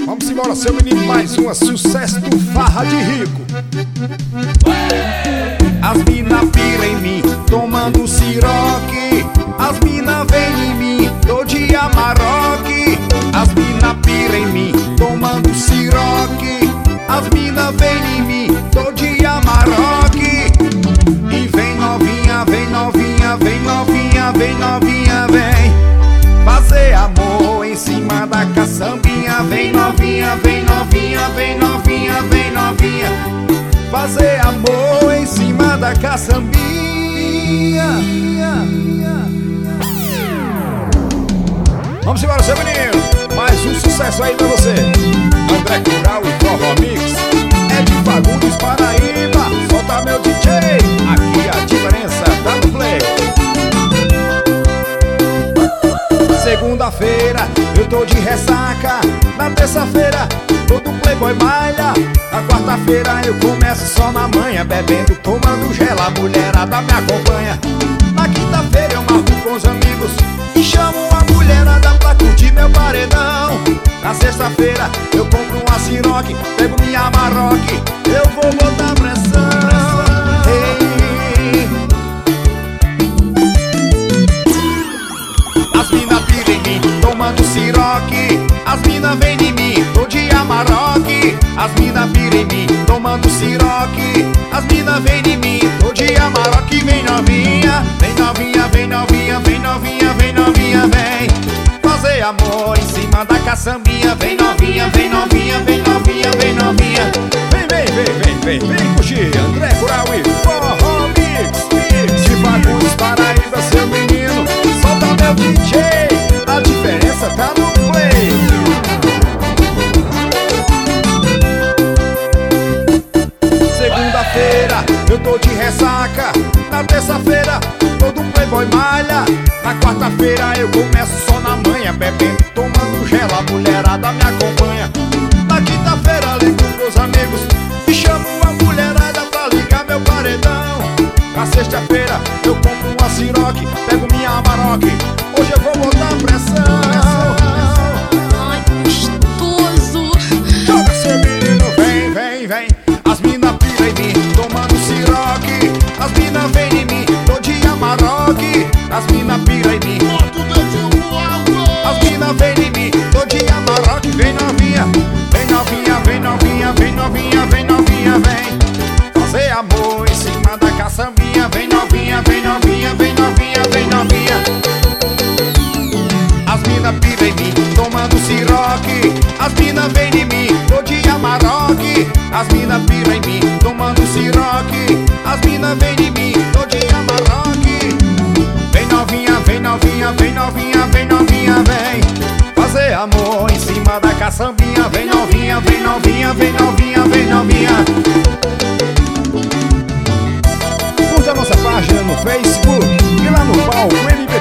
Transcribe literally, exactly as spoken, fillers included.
Vamos embora, seu menino, mais uma sucesso do Farra de Rico. As mina pira em mim, tomando siroque. As mina vem em mim, tô de amarroque. As mina pira em mim, tomando siroque. As mina vem em mim, tô de amarroque. E vem novinha, vem novinha, vem novinha, vem novinha, vem fazer amor em cima da caçambinha. Vem novinha, vem novinha, vem novinha, vem novinha fazer amor em cima da caçambinha. Vamos embora, seu menino, mais um sucesso aí pra você. André Coral e Forró Mix. É de Fagundes, Paraíba. Solta meu D J, aqui a diferença tá no play. Segunda-feira eu tô de ressaca. Na terça-feira todo playboy malha. Na quarta-feira eu começo só na manhã, bebendo, tomando gelo, a mulherada me acompanha. Na quinta-feira eu marco com os amigos e chamo a mulherada pra curtir meu paredão. Na sexta-feira eu compro uma siroque, pego minha amarroque, eu vou botar pressão. Ei. As mina pira em mim, tomando siroque. As mina vem em mim, tô de amarroque. As mina pira em mim, tomando siroque. As mina vem em mim, tô de amarroque. Vem novinha, vem novinha, vem novinha, vem novinha, vem novinha, vem fazer amor em cima da caçambinha. Vem novinha, vem novinha, vem novinha, vem novinha. Vem, vem, vem, vem, vem, vem curtir André Coral e Forró Mix. De Fagundes, Paraíba, seu menino, solta meu D J, a diferença tá no play. Segunda-feira eu tô de ressaca. Na terça-feira todo playboy malha. Na quarta-feira eu começo só na manhã, bebendo, tomando gelo, a mulherada me acompanha. Na quinta-feira ligo pros amigos e chamo a mulherada pra ligar meu paredão. Na sexta-feira eu compro uma siroque, pego minha amarroque, hoje eu vou botar pressão. Ai, gostoso. Joga seu menino, vem, vem, vem. As mina pira em mim, tomando siroque. As mina vem em mim, tô de amarroque. As mina pira em mim, as mina vem em mim, tô de amarroque. Vem novinha, vem novinha, vem novinha, vem novinha, vem novinha, vem fazer amor em cima da caçambinha. Vem novinha, vem novinha, vem novinha, vem novinha. As mina pira em mim, tomando siroque. As mina vem em mim, tô de amarroque. As mina pira em mim, tomando siroque. As mina vem em mim, tô de amarroque. Vem novinha, vem novinha, vem novinha, vem novinha, vem fazer amor em cima da caçambinha. Vem novinha, vem novinha, vem novinha, vem novinha. Curta a nossa página no Facebook e lá no palco M P